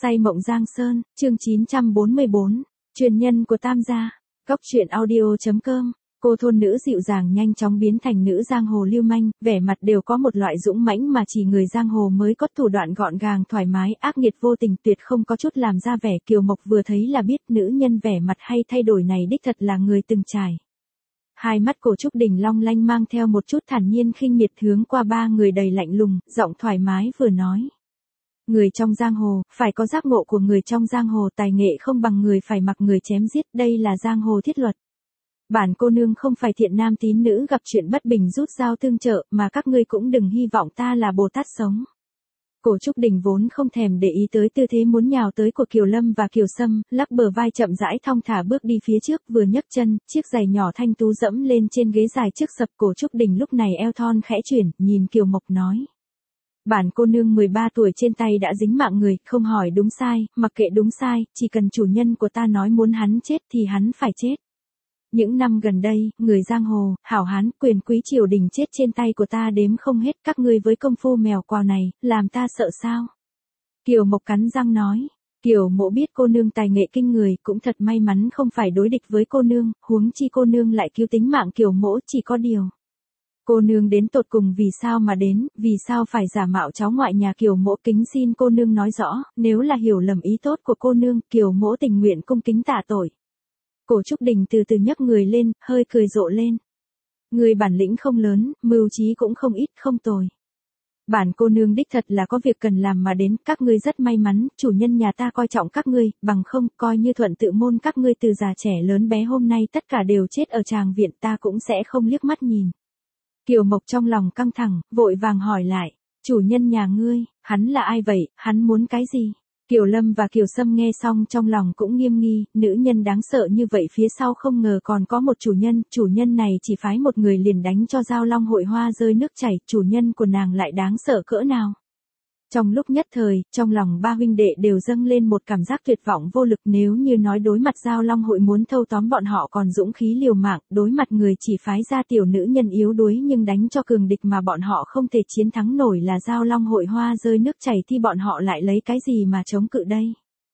Say mộng Giang Sơn, chương 944, truyền nhân của Tam gia. Góc truyện audio.com. Cô thôn nữ dịu dàng nhanh chóng biến thành nữ giang hồ lưu manh, vẻ mặt đều có một loại dũng mãnh mà chỉ người giang hồ mới có, thủ đoạn gọn gàng thoải mái, ác nghiệt vô tình, tuyệt không có chút làm ra vẻ. Kiều Mộc vừa thấy là biết nữ nhân vẻ mặt hay thay đổi này đích thật là người từng trải. Hai mắt Cổ Trúc Đình long lanh mang theo một chút thản nhiên khinh miệt hướng qua ba người đầy lạnh lùng, giọng thoải mái vừa nói. Người trong giang hồ, phải có giác ngộ của người trong giang hồ, tài nghệ không bằng người phải mặc người chém giết, đây là giang hồ thiết luật. Bản cô nương không phải thiện nam tín nữ gặp chuyện bất bình rút dao tương trợ, mà các ngươi cũng đừng hy vọng ta là Bồ Tát sống. Cổ Trúc Đình vốn không thèm để ý tới tư thế muốn nhào tới của Kiều Lâm và Kiều Sâm, lắc bờ vai chậm rãi thong thả bước đi phía trước, vừa nhấc chân, chiếc giày nhỏ thanh tú dẫm lên trên ghế dài trước sập. Cổ Trúc Đình lúc này eo thon khẽ chuyển, nhìn Kiều Mộc nói. Bản cô nương 13 tuổi trên tay đã dính mạng người, không hỏi đúng sai, mặc kệ đúng sai, chỉ cần chủ nhân của ta nói muốn hắn chết thì hắn phải chết. Những năm gần đây, người giang hồ, hảo hán, quyền quý triều đình chết trên tay của ta đếm không hết, các ngươi với công phu mèo quào này, làm ta sợ sao? Kiều Mộc cắn răng nói. Kiều Mộ biết cô nương tài nghệ kinh người, cũng thật may mắn không phải đối địch với cô nương, huống chi cô nương lại cứu tính mạng Kiều Mỗ, chỉ có điều. Cô nương đến tột cùng vì sao mà đến, vì sao phải giả mạo cháu ngoại nhà Kiều Mỗ, kính xin cô nương nói rõ, nếu là hiểu lầm ý tốt của cô nương, Kiều Mỗ tình nguyện cung kính tạ tội. Cổ Trúc Đình từ từ nhấc người lên, hơi cười rộ lên. Người bản lĩnh không lớn, mưu trí cũng không ít, không tồi. Bản cô nương đích thật là có việc cần làm mà đến, các ngươi rất may mắn, chủ nhân nhà ta coi trọng các ngươi, bằng không, coi như Thuận Tự Môn các ngươi từ già trẻ lớn bé hôm nay tất cả đều chết ở tràng viện, ta cũng sẽ không liếc mắt nhìn. Kiều Mộc trong lòng căng thẳng, vội vàng hỏi lại, chủ nhân nhà ngươi, hắn là ai vậy, hắn muốn cái gì? Kiều Lâm và Kiều Sâm nghe xong trong lòng cũng nghiêm nghi, nữ nhân đáng sợ như vậy phía sau không ngờ còn có một chủ nhân này chỉ phái một người liền đánh cho Giao Long hội hoa rơi nước chảy, chủ nhân của nàng lại đáng sợ cỡ nào. Trong lúc nhất thời, trong lòng ba huynh đệ đều dâng lên một cảm giác tuyệt vọng vô lực, nếu như nói đối mặt Giao Long hội muốn thâu tóm bọn họ còn dũng khí liều mạng, đối mặt người chỉ phái ra tiểu nữ nhân yếu đuối nhưng đánh cho cường địch mà bọn họ không thể chiến thắng nổi là Giao Long hội hoa rơi nước chảy thì bọn họ lại lấy cái gì mà chống cự đây?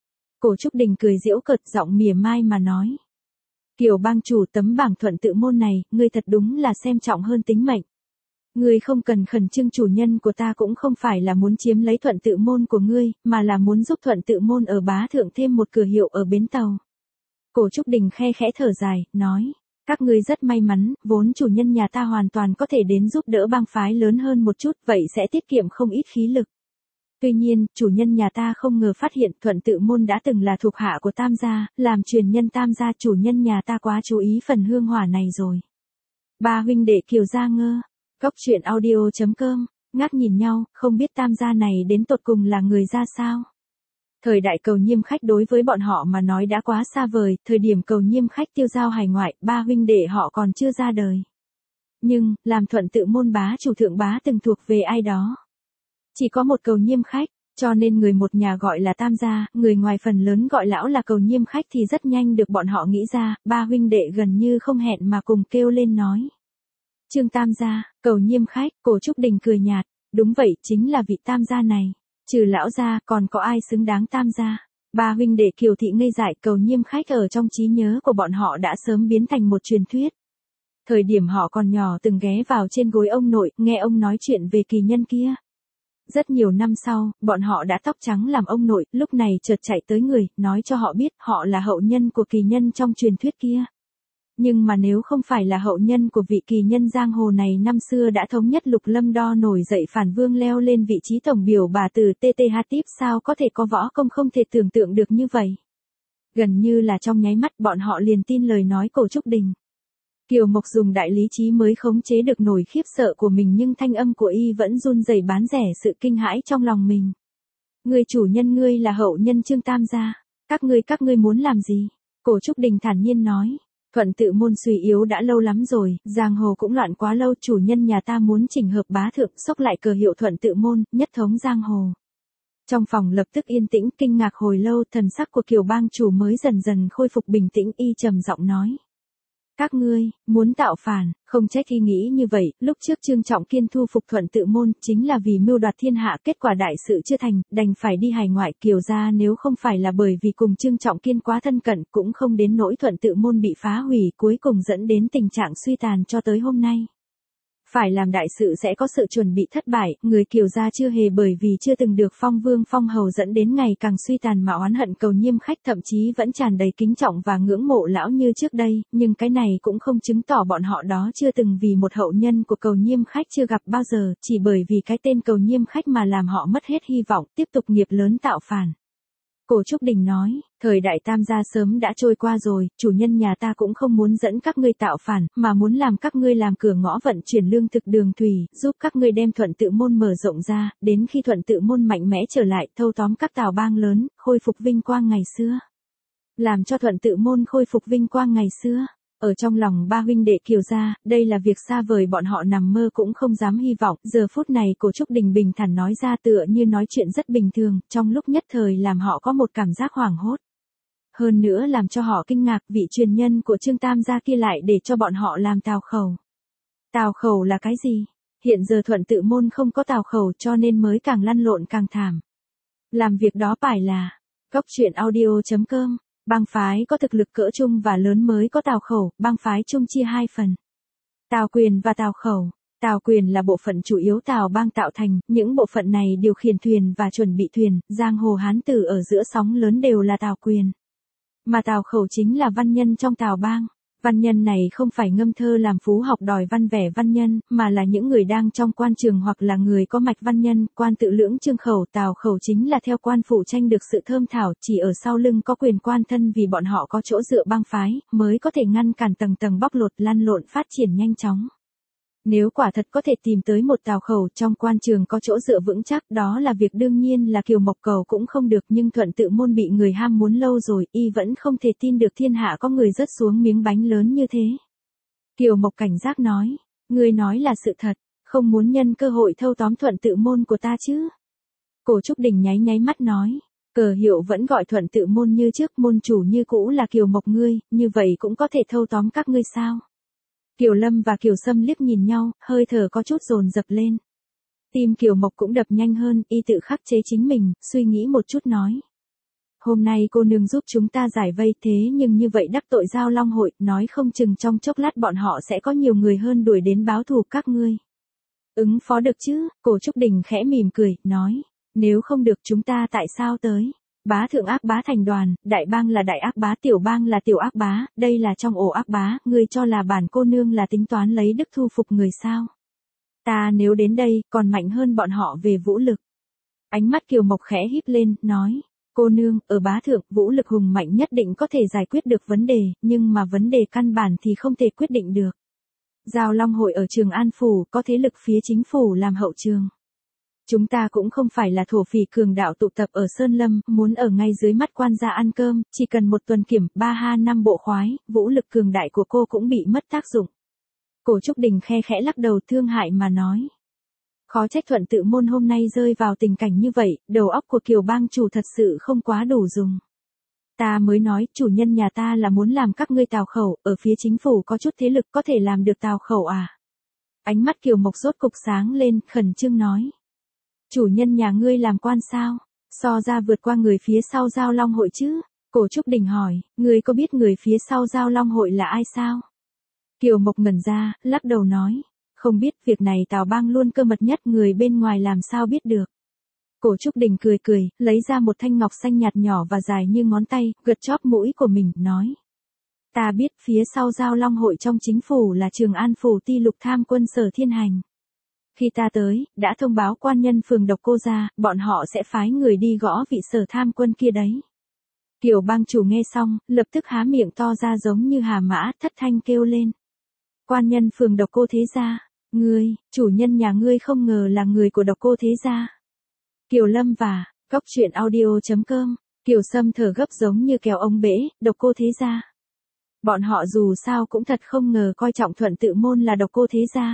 Cổ Trúc Đình cười giễu cợt, giọng mỉa mai mà nói. Kiều bang chủ, tấm bảng Thuận Tự Môn này, ngươi thật đúng là xem trọng hơn tính mệnh. Ngươi không cần khẩn trương, chủ nhân của ta cũng không phải là muốn chiếm lấy Thuận Tự Môn của ngươi, mà là muốn giúp Thuận Tự Môn ở Bá Thượng thêm một cửa hiệu ở bến tàu. Cổ Trúc Đình khe khẽ thở dài, nói, các ngươi rất may mắn, vốn chủ nhân nhà ta hoàn toàn có thể đến giúp đỡ bang phái lớn hơn một chút, vậy sẽ tiết kiệm không ít khí lực. Tuy nhiên, chủ nhân nhà ta không ngờ phát hiện Thuận Tự Môn đã từng là thuộc hạ của Tam gia, làm truyền nhân Tam gia, chủ nhân nhà ta quá chú ý phần hương hỏa này rồi. Ba huynh đệ Kiều gia ngơ. Góc truyện audio.com, ngác nhìn nhau, không biết Tam gia này đến tột cùng là người ra sao. Thời đại Cầu Nhiêm khách đối với bọn họ mà nói đã quá xa vời, thời điểm Cầu Nhiêm khách tiêu giao hải ngoại, ba huynh đệ họ còn chưa ra đời. Nhưng, làm Thuận Tự Môn bá chủ thượng bá từng thuộc về ai đó. Chỉ có một Cầu Nhiêm khách, cho nên người một nhà gọi là Tam gia, người ngoài phần lớn gọi lão là Cầu Nhiêm khách thì rất nhanh được bọn họ nghĩ ra, ba huynh đệ gần như không hẹn mà cùng kêu lên nói. Trương Tam gia, Cầu Nhiêm khách. Cổ Trúc Đình cười nhạt, đúng vậy, chính là vị Tam gia này. Trừ lão gia, còn có ai xứng đáng Tam gia? Ba huynh đệ Kiều thị ngây dại, Cầu Nhiêm khách ở trong trí nhớ của bọn họ đã sớm biến thành một truyền thuyết. Thời điểm họ còn nhỏ từng ghé vào trên gối ông nội, nghe ông nói chuyện về kỳ nhân kia. Rất nhiều năm sau, bọn họ đã tóc trắng làm ông nội, lúc này chợt chạy tới người, nói cho họ biết họ là hậu nhân của kỳ nhân trong truyền thuyết kia. Nhưng mà nếu không phải là hậu nhân của vị kỳ nhân giang hồ này năm xưa đã thống nhất Lục Lâm Đo nổi dậy phản vương leo lên vị trí tổng biểu bà từ TTH tiếp, sao có thể có võ công không thể tưởng tượng được như vậy. Gần như là trong nháy mắt bọn họ liền tin lời nói Cổ Trúc Đình. Kiều Mộc dùng đại lý trí mới khống chế được nổi khiếp sợ của mình, nhưng thanh âm của y vẫn run rẩy bán rẻ sự kinh hãi trong lòng mình. Người chủ nhân ngươi là hậu nhân Trương Tam gia, các ngươi muốn làm gì? Cổ Trúc Đình thản nhiên nói. Thuận Tự Môn suy yếu đã lâu lắm rồi, giang hồ cũng loạn quá lâu, chủ nhân nhà ta muốn chỉnh hợp Bá Thượng, xốc lại cờ hiệu Thuận Tự Môn, nhất thống giang hồ. Trong phòng lập tức yên tĩnh, kinh ngạc hồi lâu, thần sắc của Kiều bang chủ mới dần dần khôi phục bình tĩnh, y trầm giọng nói. Các ngươi, muốn tạo phản, không trách khi nghĩ như vậy, lúc trước Trương Trọng Kiên thu phục Thuận Tự Môn, chính là vì mưu đoạt thiên hạ, kết quả đại sự chưa thành, đành phải đi hải ngoại. Kiều gia nếu không phải là bởi vì cùng Trương Trọng Kiên quá thân cận, cũng không đến nỗi Thuận Tự Môn bị phá hủy, cuối cùng dẫn đến tình trạng suy tàn cho tới hôm nay. Phải làm đại sự sẽ có sự chuẩn bị thất bại, người Kiều gia chưa hề bởi vì chưa từng được phong vương phong hầu dẫn đến ngày càng suy tàn mà oán hận Cầu Nhiêm Khách, thậm chí vẫn tràn đầy kính trọng và ngưỡng mộ lão như trước đây, nhưng cái này cũng không chứng tỏ bọn họ đó chưa từng vì một hậu nhân của Cầu Nhiêm Khách chưa gặp bao giờ, chỉ bởi vì cái tên Cầu Nhiêm Khách mà làm họ mất hết hy vọng, tiếp tục nghiệp lớn tạo phản. Cổ Trúc Đình nói, thời đại Tam gia sớm đã trôi qua rồi, chủ nhân nhà ta cũng không muốn dẫn các ngươi tạo phản, mà muốn làm các ngươi làm cửa ngõ vận chuyển lương thực đường thủy, giúp các ngươi đem Thuận Tự Môn mở rộng ra, đến khi Thuận Tự Môn mạnh mẽ trở lại, thâu tóm các tào bang lớn, khôi phục vinh quang ngày xưa. Làm cho Thuận Tự Môn khôi phục vinh quang ngày xưa. Ở trong lòng ba huynh đệ Kiều gia, đây là việc xa vời bọn họ nằm mơ cũng không dám hy vọng, giờ phút này Cổ Trúc Đình bình thản nói ra tựa như nói chuyện rất bình thường, trong lúc nhất thời làm họ có một cảm giác hoảng hốt. Hơn nữa làm cho họ kinh ngạc, vị truyền nhân của Trương Tam gia kia lại để cho bọn họ làm tào khẩu. Tào khẩu là cái gì? Hiện giờ Thuận Tự Môn không có tào khẩu cho nên mới càng lăn lộn càng thảm. Làm việc đó phải là goctruyện.audio.com. Bang phái có thực lực cỡ trung và lớn mới có tào khẩu, bang phái chung chia hai phần. Tào quyền và tào khẩu. Tào quyền là bộ phận chủ yếu tào bang tạo thành, những bộ phận này điều khiển thuyền và chuẩn bị thuyền, giang hồ hán tử ở giữa sóng lớn đều là tào quyền. Mà tào khẩu chính là văn nhân trong tào bang. Văn nhân này không phải ngâm thơ làm phú học đòi văn vẻ văn nhân, mà là những người đang trong quan trường hoặc là người có mạch văn nhân, quan tự lưỡng chương khẩu. Tào khẩu chính là theo quan phụ tranh được sự thơm thảo, chỉ ở sau lưng có quyền quan thân vì bọn họ có chỗ dựa bang phái, mới có thể ngăn cản tầng tầng bóc lột lăn lộn phát triển nhanh chóng. Nếu quả thật có thể tìm tới một tào khẩu trong quan trường có chỗ dựa vững chắc, đó là việc đương nhiên là Kiều Mộc cầu cũng không được, nhưng Thuận Tự Môn bị người ham muốn lâu rồi, y vẫn không thể tin được thiên hạ có người rớt xuống miếng bánh lớn như thế. Kiều Mộc cảnh giác nói, người nói là sự thật, không muốn nhân cơ hội thâu tóm Thuận Tự Môn của ta chứ. Cổ Trúc Đình nháy nháy mắt nói, cờ hiệu vẫn gọi Thuận Tự Môn như trước, môn chủ như cũ là Kiều Mộc ngươi, như vậy cũng có thể thâu tóm các ngươi sao? Kiều Lâm và Kiều Sâm liếc nhìn nhau, hơi thở có chút dồn dập lên. Tim Kiều Mộc cũng đập nhanh hơn, y tự khắc chế chính mình, suy nghĩ một chút nói. Hôm nay cô nương giúp chúng ta giải vây, thế nhưng như vậy đắc tội Giao Long hội, nói không chừng trong chốc lát bọn họ sẽ có nhiều người hơn đuổi đến báo thù các ngươi. Ứng phó được chứ? Cổ Trúc Đình khẽ mỉm cười, nói. Nếu không được chúng ta tại sao tới? Bá thượng ác bá thành đoàn, đại bang là đại ác bá, tiểu bang là tiểu ác bá, đây là trong ổ ác bá, ngươi cho là bản cô nương là tính toán lấy đức thu phục người sao? Ta nếu đến đây, còn mạnh hơn bọn họ về vũ lực. Ánh mắt Kiều Mộc khẽ híp lên, nói, cô nương, ở bá thượng, vũ lực hùng mạnh nhất định có thể giải quyết được vấn đề, nhưng mà vấn đề căn bản thì không thể quyết định được. Giao Long hội ở Trường An Phủ, có thế lực phía chính phủ làm hậu trường. Chúng ta cũng không phải là thổ phỉ cường đạo tụ tập ở Sơn Lâm, muốn ở ngay dưới mắt quan gia ăn cơm, chỉ cần một tuần kiểm, 3-5 bộ khoái, vũ lực cường đại của cô cũng bị mất tác dụng. Cổ Trúc Đình khe khẽ lắc đầu thương hại mà nói. Khó trách Thuận Tự Môn hôm nay rơi vào tình cảnh như vậy, đầu óc của Kiều bang chủ thật sự không quá đủ dùng. Ta mới nói, chủ nhân nhà ta là muốn làm các ngươi tào khẩu, ở phía chính phủ có chút thế lực có thể làm được tào khẩu à? Ánh mắt Kiều Mộc rốt cục sáng lên, khẩn trương nói. Chủ nhân nhà ngươi làm quan sao? So ra vượt qua người phía sau Giao Long hội chứ? Cổ Trúc Đình hỏi, ngươi có biết người phía sau Giao Long hội là ai sao? Kiều Mộc ngẩn ra, lắc đầu nói, không biết, việc này Tào bang luôn cơ mật nhất, người bên ngoài làm sao biết được. Cổ Trúc Đình cười cười, lấy ra một thanh ngọc xanh nhạt nhỏ và dài như ngón tay, gật chóp mũi của mình, nói. Ta biết phía sau Giao Long hội trong chính phủ là Trường An Phủ Ti Lục Tham quân Sở Thiên Hành. Khi ta tới, đã thông báo quan nhân phường Độc Cô ra, bọn họ sẽ phái người đi gõ vị Sở Tham quân kia đấy. Kiều bang chủ nghe xong, lập tức há miệng to ra giống như hà mã, thất thanh kêu lên. Quan nhân phường Độc Cô thế gia, ngươi, chủ nhân nhà ngươi không ngờ là người của Độc Cô thế gia. Kiều Lâm và goctruyện.audio.com, Kiều Sâm thở gấp giống như kéo ông bể, Độc Cô thế gia. Bọn họ dù sao cũng thật không ngờ coi trọng Thuận Tự Môn là Độc Cô thế gia.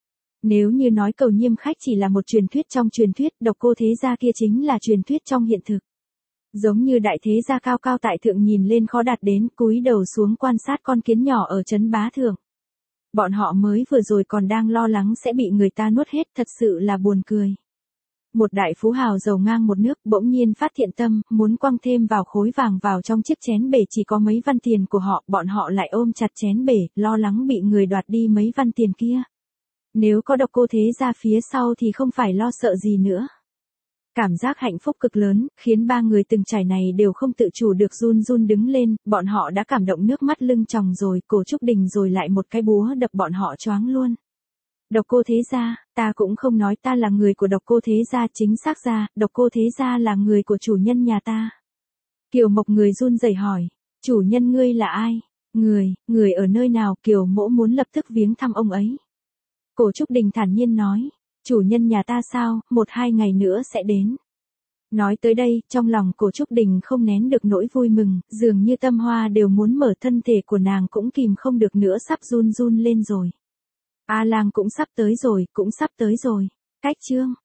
Nếu như nói Cầu Nhiêm Khách chỉ là một truyền thuyết trong truyền thuyết, Độc Cô thế gia kia chính là truyền thuyết trong hiện thực. Giống như đại thế gia cao cao tại thượng nhìn lên khó đạt đến, cúi đầu xuống quan sát con kiến nhỏ ở trấn Bá Thượng. Bọn họ mới vừa rồi còn đang lo lắng sẽ bị người ta nuốt hết, thật sự là buồn cười. Một đại phú hào giàu ngang một nước bỗng nhiên phát thiện tâm, muốn quăng thêm vào khối vàng vào trong chiếc chén bể chỉ có mấy văn tiền của họ, bọn họ lại ôm chặt chén bể, lo lắng bị người đoạt đi mấy văn tiền kia. Nếu có Độc Cô Thế Gia phía sau thì không phải lo sợ gì nữa. Cảm giác hạnh phúc cực lớn, khiến ba người từng trải này đều không tự chủ được run run đứng lên, bọn họ đã cảm động nước mắt lưng tròng rồi, Cổ Trúc Đình rồi lại một cái búa đập bọn họ choáng luôn. Độc Cô Thế Gia, ta cũng không nói ta là người của Độc Cô Thế Gia, chính xác ra, Độc Cô Thế Gia là người của chủ nhân nhà ta. Kiều Mộc người run rẩy hỏi, chủ nhân ngươi là ai? Người ở nơi nào? Kiều Mỗ muốn lập tức viếng thăm ông ấy. Cổ Trúc Đình thản nhiên nói, chủ nhân nhà ta sao, 1-2 ngày nữa sẽ đến. Nói tới đây, trong lòng Cổ Trúc Đình không nén được nỗi vui mừng, dường như tâm hoa đều muốn mở, thân thể của nàng cũng kìm không được nữa, sắp run run lên rồi. A Lang cũng sắp tới rồi, Cách chương